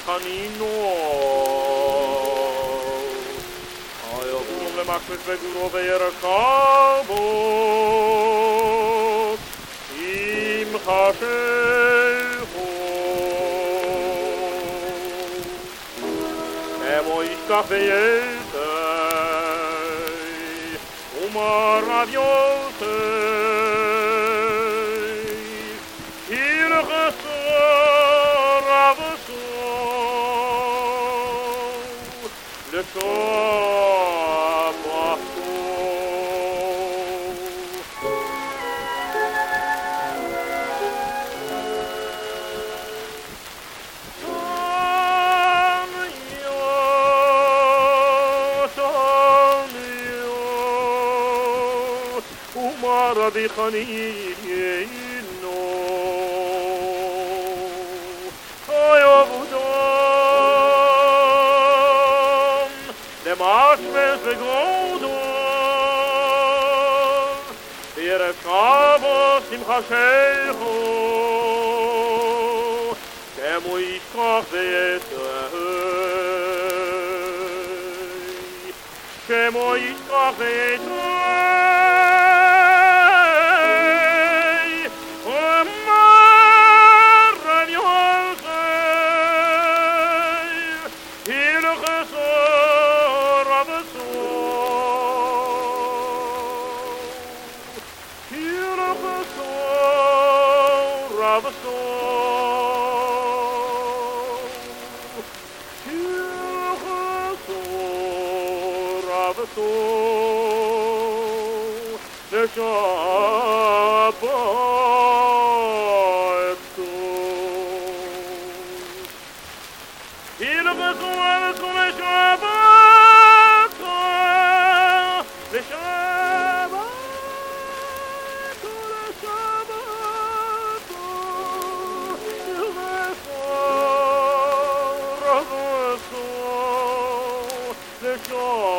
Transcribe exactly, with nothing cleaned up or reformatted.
חנינו היובום למחפש וגורו וירכבות עם חשכו כמו ישכח ויתר ומרב יותר le corps umar bi khanino Mach mes begodon Ir kavos im khashecho Kemo yishkach ve'etay Kemo yishkach ve'etay Omar Rav Yosef Ir chesor the Shabbat Il besoin sur le Shabbat le Shabbat le Shabbat il ressort le Shabbat